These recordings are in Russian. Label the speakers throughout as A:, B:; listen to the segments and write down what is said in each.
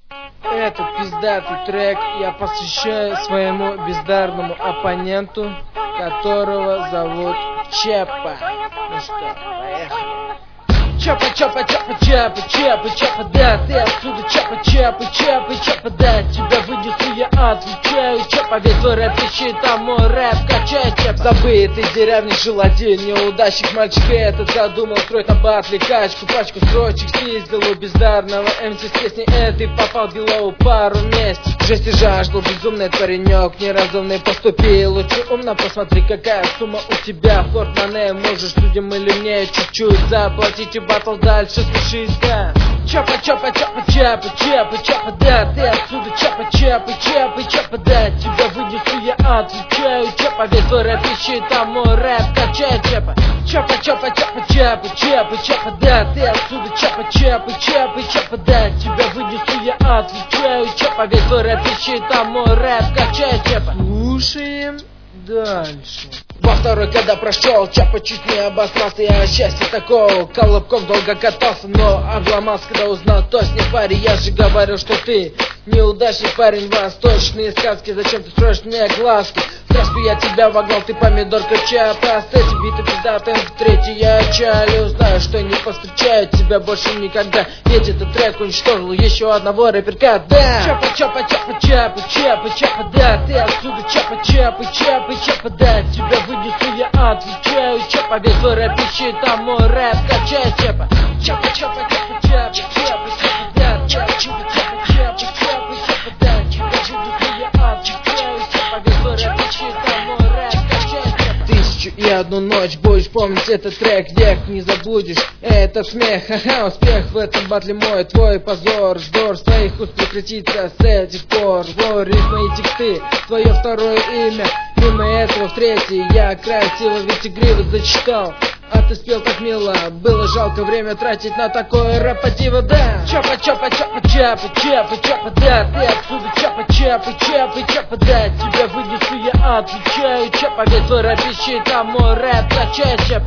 A: Этот пиздатый трек я посвящаю своему бездарному оппоненту, которого зовут Чепа. Ну что, поехали. Чепа, чепа, чепа, чепа, чепа, чепа, да, ты отсюда, чепа, чепа, чепа, чепа, да, тебя вынесу, я отвечаю, чепа, весь твой рэп ищет, а мой рэп качает, чепа. Забытый деревни жил один неудачник, мальчик этот задумал строить на батле качку, пачку строчек съездил у бездарного МС с песней этой, попал в белову пару месяцев. Жести жаждал безумный паренек, неразумный поступил, лучше умно посмотри, какая сумма у тебя в портмоне, можешь людям или мне чуть-чуть заплатить и батл дальше слушай, да. Чапа, чапа, чапа, чапа, чапа, чапа, да, ты отсюда, чапа, чапа, чапа, чапа, да, тебя вынесу, я отвечаю, чапа, весь твой рэп ищет, а мой рэп качает, чапа. Чапа, чапа, чапа, чапа, чапа, чапа, да, ты отсюда, чапа, чапа, чапа, чапа, да, тебя вынесу, я отвечаю, чапа, весь твой рэп ищет, а мой рэп качает, чапа. Слушаем дальше. Во второй, когда прошел, Чапа чуть не обосрался, я от счастья такого колобком долго катался, но обломался, когда узнал, то с ним парень, я же говорил, что ты неудачный парень, восточные сказки, зачем ты строишь мне глазки? Краску я тебя вогнал, ты помидорка Чапа, с этим битым пиздатым в третий я чалю, знаю, что не повстречаю тебя больше никогда, ведь этот трек уничтожил еще одного рэперка, да. Чапа, чапа, чапа, чапа, чапа, чапа, да, ты отсюда, чапа, чапа, чапа, чапа, да, тебя вынесу, я отвечаю, чапа, весь твой рэп ищет, а мой рэп качает, чапа. Чапа, чапа, чапа, чапа, чапа, чапа, да, ты отсюда, чапа, чапа, чапа, чапа, да, тебя вынесу, я отвечаю, чапа, весь твой рэп ищет, а мой рэп качает, чапа. 1001 ночь будешь помнить этот трек, век не забудешь, это смех, ха-ха, успех в этом батле мой, твой позор, вздор своих уст прекратится с этих пор, рифмы и тексты, твое второе имя. Мимо этого в третий я красиво ведь игриво зачитал, а ты спел так мило, было жалко время тратить на такое рэпативо, да. Чапа, чапа, чапа, чапа, чапа, чапа, да, ты отсюда, чапа, чапа, чапа, чапа, да, тебя вынесу, я отвечаю, чапа, весь твой рэп ищет, а мой рэп качает, чапа.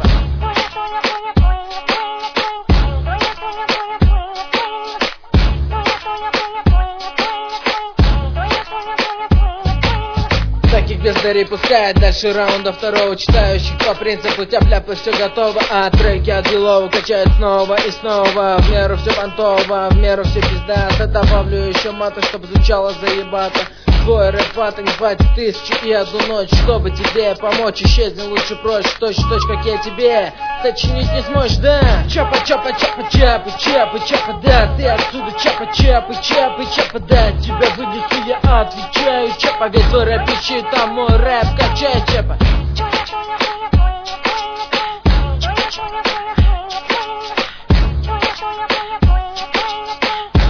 A: Таких бездарей пускает дальше раунда второго, читающих по принципу тяп-ляп и все готово, а треки от Белова качают снова и снова, в меру все понтово, в меру все пиздато, добавлю еще мата, чтобы звучало заебато. Твой рэп-пата не хватит 1001 ночь, чтобы тебе помочь, исчезни лучше прочь, точь-в-точь, как я тебе, сочинить не сможешь, да. Чапа, чапа, чапа, чапа, чапа, чапа, да, ты отсюда, чапа, чапа, чапа, чапа, да, тебя вынесу, я отвечаю, чапа, весь твой рэп ищет, а мой рэп качает, чапа.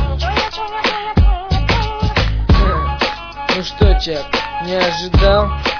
A: Ну что, Чап, не ожидал?